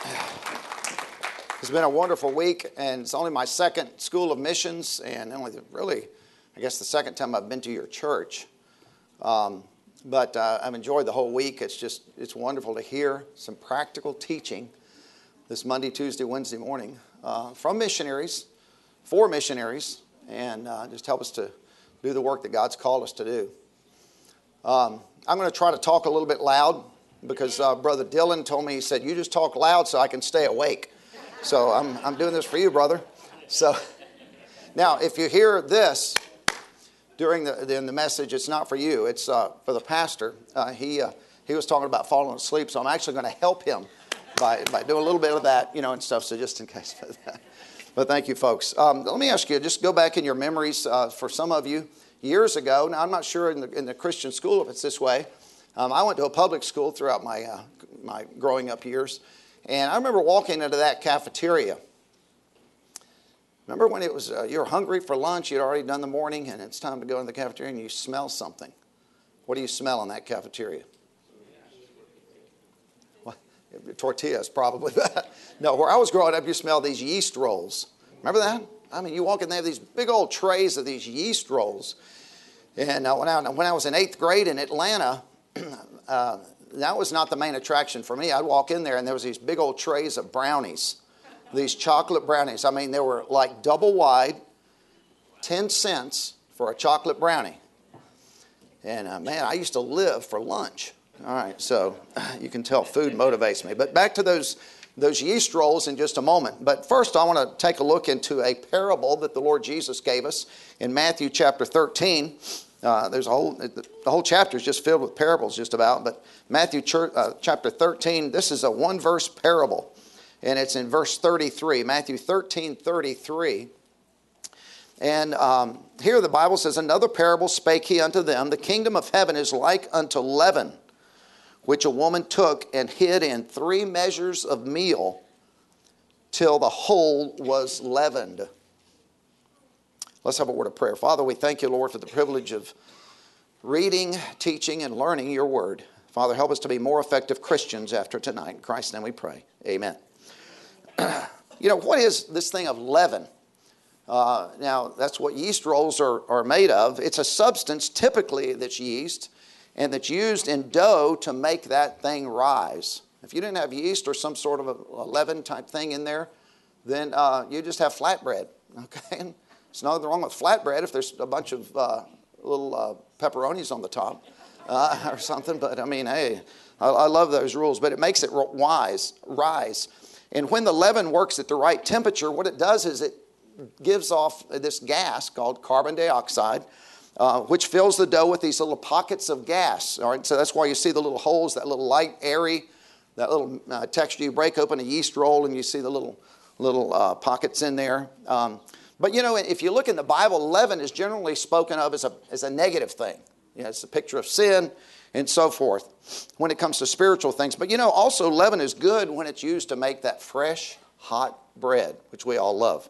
It's been a wonderful week, and it's only my second School of Missions, and only really, I guess, the second time I've been to your church. But I've enjoyed the whole week. It's wonderful to hear some practical teaching this Monday, Tuesday, Wednesday morning from missionaries, for missionaries, and just help us to do the work that God's called us to do. I'm going to try to talk a little bit loud because Brother Dylan told me, he said, you just talk loud so I can stay awake. So I'm doing this for you, brother. So now, if you hear this during the message, it's not for you. It's for the pastor. He was talking about falling asleep, so I'm actually going to help him by doing a little bit of that, and stuff. So just in case of that. But thank you, folks. Let me ask you, just go back in your memories for some of you years ago. Now, I'm not sure in the Christian school if it's this way. I went to a public school throughout my growing up years. And I remember walking into that cafeteria. Remember when it was you were hungry for lunch, you'd already done the morning, and it's time to go in the cafeteria, and you smell something. What do you smell in that cafeteria? What? Tortillas, probably. No, where I was growing up, you smell these yeast rolls. Remember that? I mean, you walk in, they have these big old trays of these yeast rolls. And when I was in 8th grade in Atlanta, that was not the main attraction for me. I'd walk in there, and there was these big old trays of brownies, these chocolate brownies. I mean, they were like double wide, 10 cents for a chocolate brownie. And, man, I used to live for lunch. All right, so you can tell food motivates me. But back to those yeast rolls in just a moment. But first, I want to take a look into a parable that the Lord Jesus gave us in Matthew chapter 13. The whole chapter is just filled with parables just about. But Matthew chapter 13, this is a one-verse parable. And it's in verse 33, Matthew 13:33. And here the Bible says, another parable spake he unto them, the kingdom of heaven is like unto leaven, which a woman took and hid in 3 measures of meal till the whole was leavened. Let's have a word of prayer. Father, we thank you, Lord, for the privilege of reading, teaching, and learning your word. Father, help us to be more effective Christians after tonight. In Christ's name we pray. Amen. What is this thing of leaven? Now, that's what yeast rolls are made of. It's a substance typically that's yeast, and that's used in dough to make that thing rise. If you didn't have yeast or some sort of a leaven type thing in there, then you just have flatbread. Okay? There's nothing wrong with flatbread if there's a bunch of little pepperonis on the top or something. But, I mean, hey, I love those rules. But it makes it rise. And when the leaven works at the right temperature, what it does is it gives off this gas called carbon dioxide, which fills the dough with these little pockets of gas. All right, so that's why you see the little holes, that little light, airy, that little texture. You break open a yeast roll and you see the little pockets in there. But, if you look in the Bible, leaven is generally spoken of as a negative thing. It's a picture of sin and so forth when it comes to spiritual things. But, also leaven is good when it's used to make that fresh, hot bread, which we all love.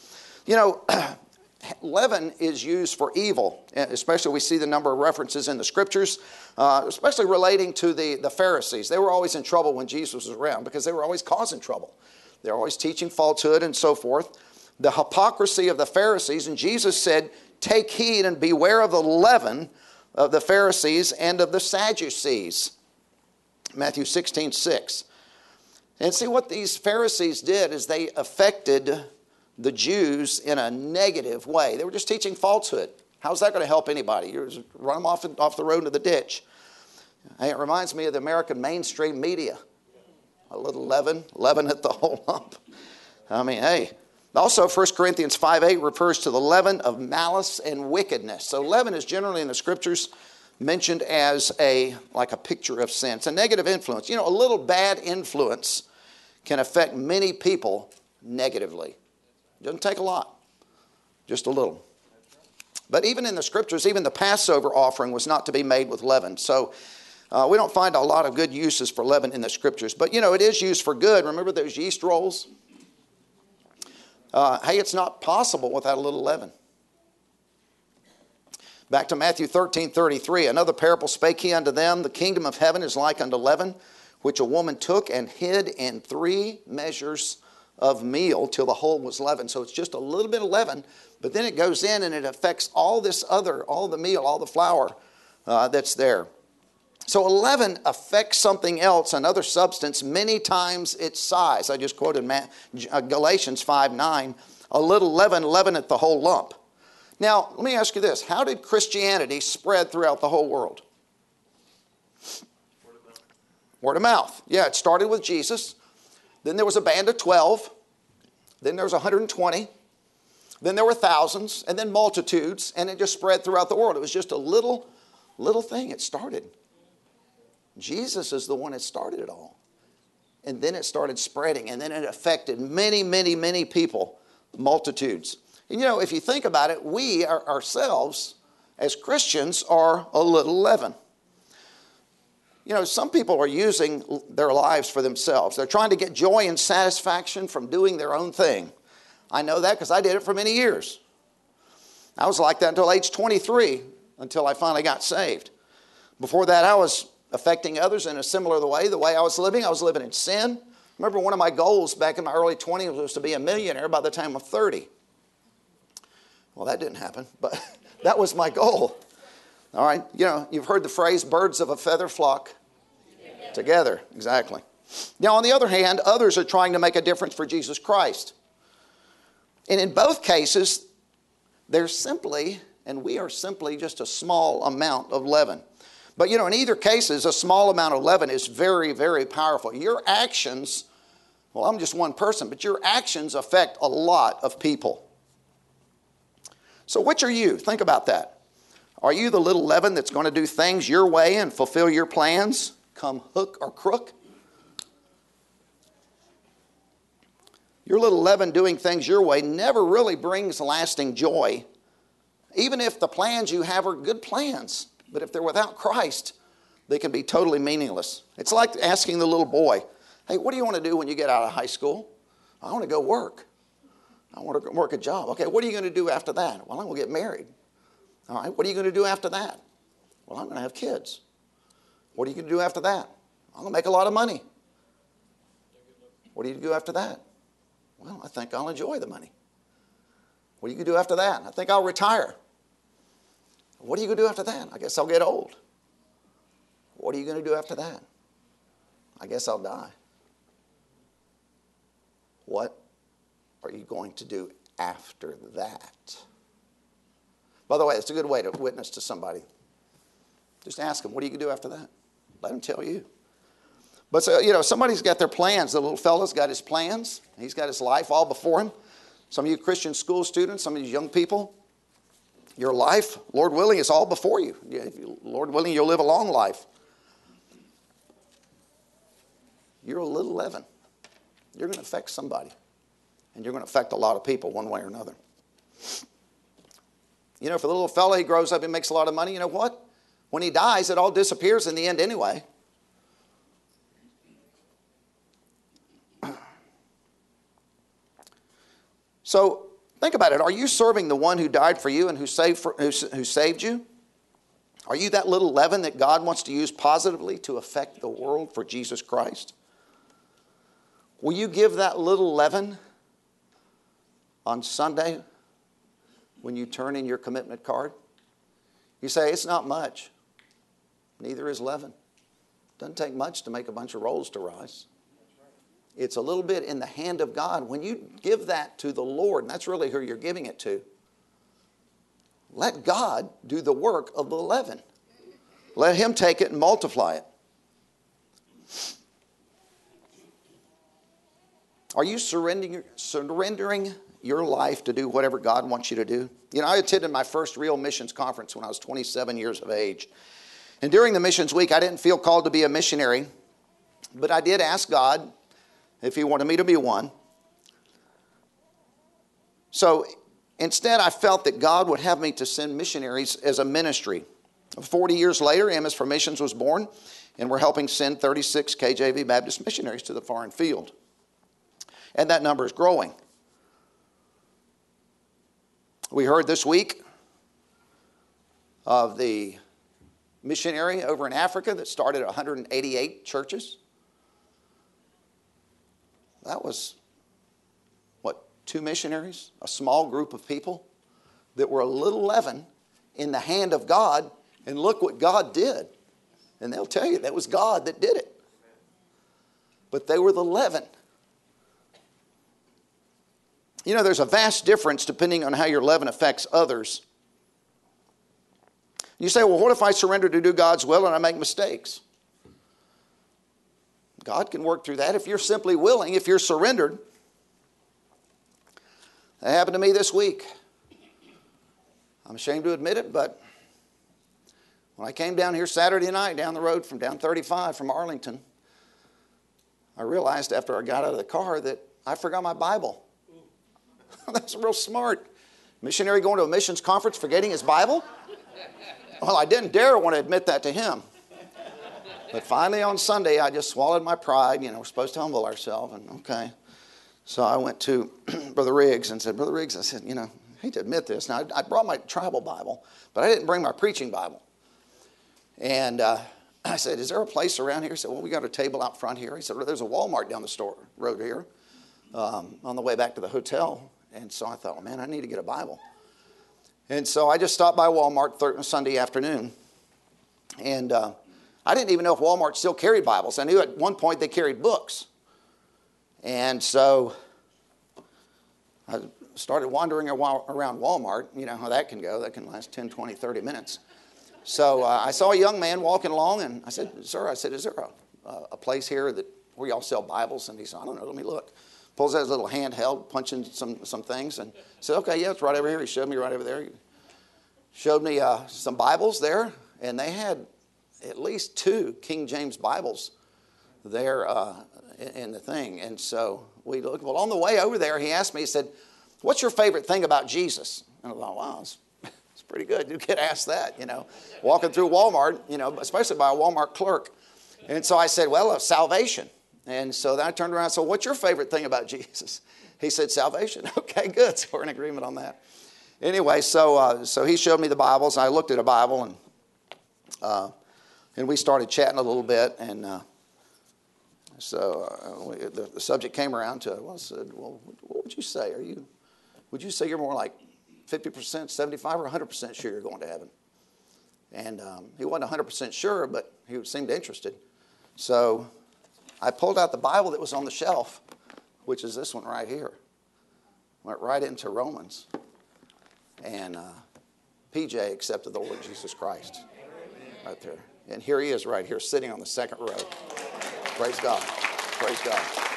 Leaven is used for evil, especially we see the number of references in the Scriptures, especially relating to the Pharisees. They were always in trouble when Jesus was around because they were always causing trouble. They were always teaching falsehood and so forth. The hypocrisy of the Pharisees, and Jesus said, take heed and beware of the leaven of the Pharisees and of the Sadducees. Matthew 16:6. And see, what these Pharisees did is they affected the Jews in a negative way. They were just teaching falsehood. How's that going to help anybody? You just run them off the road into the ditch. Hey, it reminds me of the American mainstream media. A little leaven at the whole lump. I mean, hey. Also, 1 Corinthians 5:8 refers to the leaven of malice and wickedness. So leaven is generally in the Scriptures mentioned as like a picture of sin. It's a negative influence. A little bad influence can affect many people negatively. It doesn't take a lot, just a little. But even in the Scriptures, even the Passover offering was not to be made with leaven. So we don't find a lot of good uses for leaven in the Scriptures. But, it is used for good. Remember those yeast rolls? Hey, it's not possible without a little leaven. Back to Matthew 13:33. Another parable spake he unto them, the kingdom of heaven is like unto leaven, which a woman took and hid in 3 measures of meal till the whole was leavened. So it's just a little bit of leaven, but then it goes in and it affects all the meal, all the flour that's there. So leaven affects something else, another substance, many times its size. I just quoted Galatians 5:9. A little leaven leaveneth the whole lump. Now, let me ask you this. How did Christianity spread throughout the whole world? Word of mouth. Yeah, it started with Jesus. Then there was a band of 12. Then there was 120. Then there were thousands, and then multitudes, and it just spread throughout the world. It was just a little thing. It started. Jesus is the one that started it all. And then it started spreading, and then it affected many, many, many people, multitudes. And you know, if you think about it, we ourselves, as Christians, are a little leaven. You know, some people are using their lives for themselves. They're trying to get joy and satisfaction from doing their own thing. I know that because I did it for many years. I was like that until age 23, until I finally got saved. Before that, I was affecting others in a similar way. The way I was living in sin. Remember, one of my goals back in my early 20s was to be a millionaire by the time I'm 30. Well, that didn't happen, but that was my goal. All right, you know, you've heard the phrase, birds of a feather flock together. Exactly. Now, on the other hand, others are trying to make a difference for Jesus Christ. And in both cases, we are simply just a small amount of leaven. But, you know, in either cases, a small amount of leaven is very, very powerful. Your actions, well, I'm just one person, but your actions affect a lot of people. So which are you? Think about that. Are you the little leaven that's going to do things your way and fulfill your plans, come hook or crook? Your little leaven doing things your way never really brings lasting joy, even if the plans you have are good plans. But if they're without Christ, they can be totally meaningless. It's like asking the little boy, hey, what do you want to do when you get out of high school? I want to go work. I want to work a job. Okay, what are you going to do after that? Well, I'm going to get married. All right, what are you going to do after that? Well, I'm going to have kids. What are you going to do after that? I'm going to make a lot of money. What are you going to do after that? Well, I think I'll enjoy the money. What are you going to do after that? I think I'll retire. What are you going to do after that? I guess I'll get old. What are you going to do after that? I guess I'll die. What are you going to do after that? By the way, it's a good way to witness to somebody. Just ask them, what are you going to do after that? Let them tell you. But, so, you know, somebody's got their plans. The little fella's got his plans. He's got his life all before him. Some of you Christian school students, some of you young people, your life, Lord willing, is all before you. Lord willing, you'll live a long life. You're a little leaven. You're going to affect somebody. And you're going to affect a lot of people one way or another. You know, for the little fella, he grows up and makes a lot of money. You know what? When he dies, it all disappears in the end anyway. So think about it. Are you serving the one who died for you and who saved you? Are you that little leaven that God wants to use positively to affect the world for Jesus Christ? Will you give that little leaven on Sunday when you turn in your commitment card? You say, it's not much. Neither is leaven. Doesn't take much to make a bunch of rolls to rise. It's a little bit in the hand of God. When you give that to the Lord, and that's really who you're giving it to, let God do the work of the leaven. Let Him take it and multiply it. Are you surrendering your life to do whatever God wants you to do? You know, I attended my first real missions conference when I was 27 years of age. And during the missions week, I didn't feel called to be a missionary, but I did ask God if He wanted me to be one. So instead, I felt that God would have me to send missionaries as a ministry. 40 years later, MS for Missions was born, and we're helping send 36 KJV Baptist missionaries to the foreign field. And that number is growing. We heard this week of the missionary over in Africa that started 188 churches. That was, what, 2 missionaries? A small group of people that were a little leaven in the hand of God, and look what God did. And they'll tell you that was God that did it. But they were the leaven. You know, there's a vast difference depending on how your leaven affects others. You say, well, what if I surrender to do God's will and I make mistakes? God can work through that if you're simply willing, if you're surrendered. That happened to me this week. I'm ashamed to admit it, but when I came down here Saturday night down the road from down 35 from Arlington, I realized after I got out of the car that I forgot my Bible. That's real smart. Missionary going to a missions conference forgetting his Bible? Well, I didn't dare want to admit that to him. But finally on Sunday, I just swallowed my pride. You know, we're supposed to humble ourselves. And okay. So I went to Brother Riggs and said, Brother Riggs, I said, you know, I hate to admit this. Now, I brought my tribal Bible, but I didn't bring my preaching Bible. And I said, is there a place around here? He said, well, we got a table out front here. He said, well, there's a Walmart down the road here on the way back to the hotel. And so I thought, well, man, I need to get a Bible. And so I just stopped by Walmart Sunday afternoon. And I didn't even know if Walmart still carried Bibles. I knew at one point they carried books. And so I started wandering around Walmart. You know how that can go. That can last 10, 20, 30 minutes. So I saw a young man walking along, and I said, sir, is there a place here where y'all sell Bibles? And he said, I don't know, let me look. Pulls out his little handheld, punching some things, and said, okay, yeah, it's right over here. He showed me right over there. He showed me some Bibles there, and they had at least 2 King James Bibles there in the thing. And so we looked. Well, on the way over there, he asked me, he said, what's your favorite thing about Jesus? And I thought, wow, it's pretty good. You get asked that, you know, walking through Walmart, you know, especially by a Walmart clerk. And so I said, well, salvation. And so then I turned around and said, what's your favorite thing about Jesus? He said, salvation. Okay, good. So we're in agreement on that. Anyway, so he showed me the Bibles. And I looked at a Bible, and we started chatting a little bit. And the subject came around to, well, I said, well, what would you say? Would you say you're more like 50%, 75, or 100% sure you're going to heaven? And he wasn't 100% sure, but he seemed interested. So I pulled out the Bible that was on the shelf, which is this one right here. Went right into Romans. And PJ accepted the Lord Jesus Christ right there. And here he is right here sitting on the second row. Praise God. Praise God.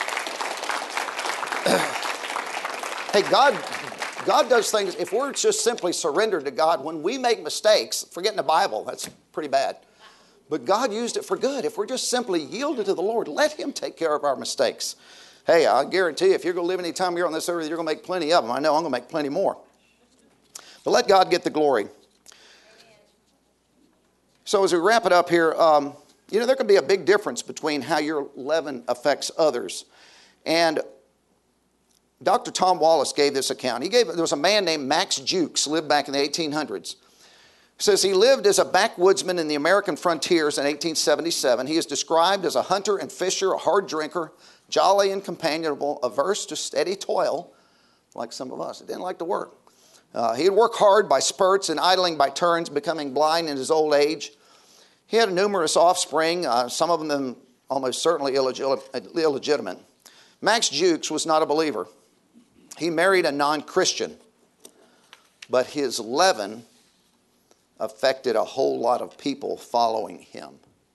Hey, God does things, if we're just simply surrendered to God, when we make mistakes, forgetting the Bible, that's pretty bad. But God used it for good. If we're just simply yielded to the Lord, let Him take care of our mistakes. Hey, I guarantee you, if you're going to live any time you're on this earth, you're going to make plenty of them. I know I'm going to make plenty more. But let God get the glory. So as we wrap it up here, you know, there can be a big difference between how your leaven affects others. And Dr. Tom Wallace gave this account. There was a man named Max Jukes, lived back in the 1800s. He says he lived as a backwoodsman in the American frontiers in 1877. He is described as a hunter and fisher, a hard drinker, jolly and companionable, averse to steady toil, like some of us. He didn't like to work. He'd work hard by spurts and idling by turns, becoming blind in his old age. He had numerous offspring, some of them almost certainly illegitimate. Max Jukes was not a believer. He married a non-Christian, but his leaven affected a whole lot of people following him.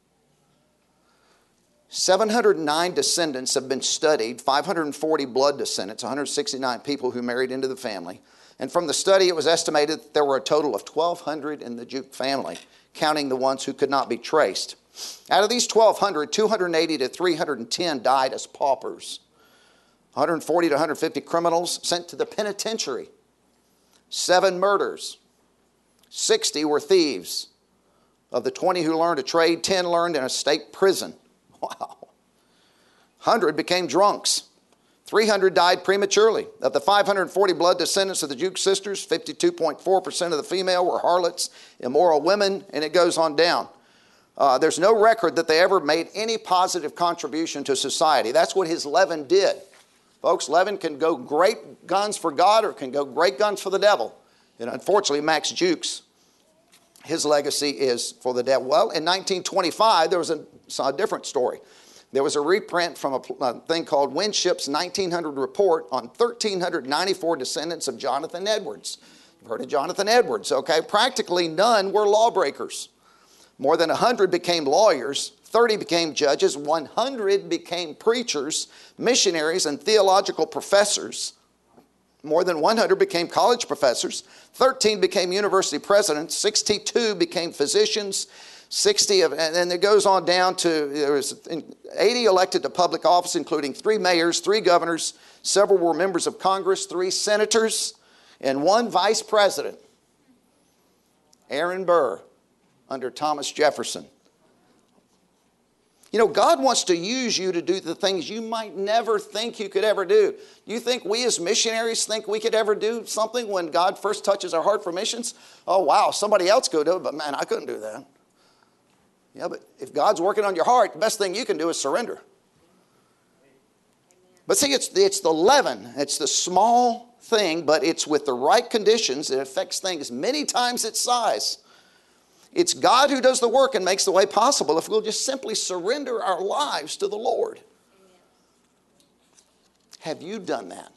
709 descendants have been studied, 540 blood descendants, 169 people who married into the family. And from the study, it was estimated that there were a total of 1,200 in the Juke family, counting the ones who could not be traced. Out of these 1,200, 280 to 310 died as paupers. 140 to 150 criminals sent to the penitentiary. 7 murders. 60 were thieves. Of the 20 who learned a trade, 10 learned in a state prison. Wow. 100 became drunks. 300 died prematurely. Of the 540 blood descendants of the Juke sisters, 52.4% of the female were harlots, immoral women, and it goes on down. There's no record that they ever made any positive contribution to society. That's what his leaven did. Folks, leaven can go great guns for God or it can go great guns for the devil. And unfortunately, Max Jukes, his legacy is for the devil. Well, in 1925, there was a different story. There was a reprint from a thing called Winship's 1900 report on 1,394 descendants of Jonathan Edwards. You've heard of Jonathan Edwards, okay? Practically none were lawbreakers. More than 100 became lawyers, 30 became judges, 100 became preachers, missionaries, and theological professors. More than 100 became college professors, 13 became university presidents, 62 became physicians, 60 of, and it goes on down to, there was 80 elected to public office, including 3 mayors, 3 governors, several were members of Congress, 3 senators, and 1 vice president, Aaron Burr, under Thomas Jefferson. You know, God wants to use you to do the things you might never think you could ever do. You think we as missionaries think we could ever do something when God first touches our heart for missions? Oh, wow, somebody else could do it, but man, I couldn't do that. Yeah, but if God's working on your heart, the best thing you can do is surrender. But see, it's the leaven. It's the small thing, but it's with the right conditions. It affects things many times its size. It's God who does the work and makes the way possible if we'll just simply surrender our lives to the Lord. Have you done that?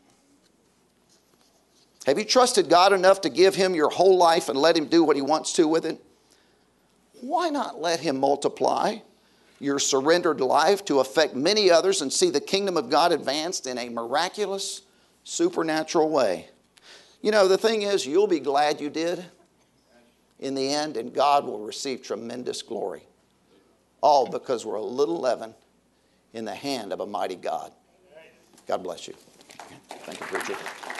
Have you trusted God enough to give Him your whole life and let Him do what He wants to with it? Why not let Him multiply your surrendered life to affect many others and see the kingdom of God advanced in a miraculous, supernatural way? You know, the thing is, you'll be glad you did in the end, and God will receive tremendous glory. All because we're a little leaven in the hand of a mighty God. God bless you. Thank you, preacher.